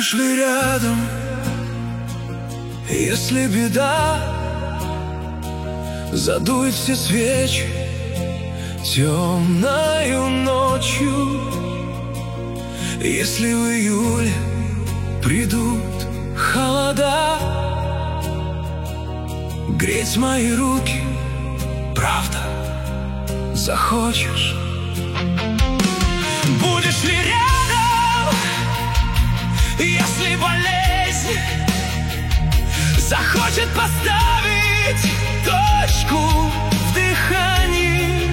Будешь ли рядом, если беда задует все свечи темною ночью? Если в июле придут холода, греть мои руки, правда, захочешь? Будешь ли рядом, если болезнь захочет поставить точку в дыхании?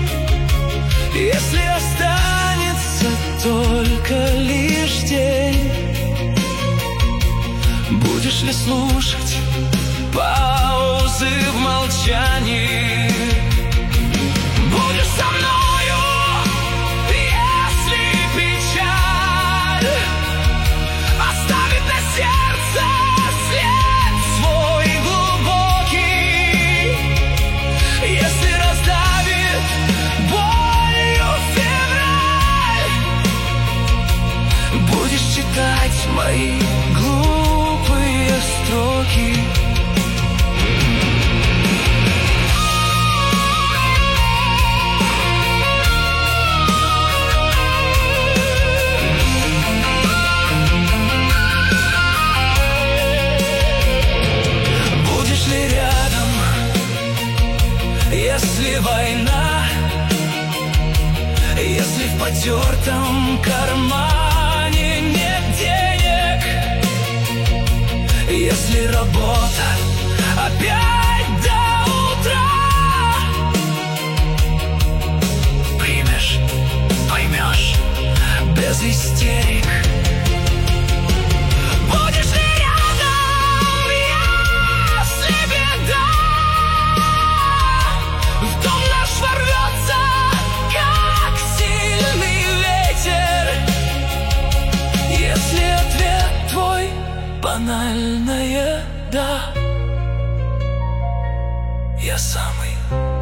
Если останется только лишь день, будешь ли слушать паузы в молчании? Будешь со мною, если печаль оставит на сердце след свой глубокий? Если раздавит болью февраль, будешь читать мои глупые строки? Если война, если в потертом кармане нет денег, если работа опять до утра, примешь, поймешь, без истерик. Будешь ли рядом, если беда в дом наш ворвется, как сильный ветер? Если ответ твой банальное «да», я самый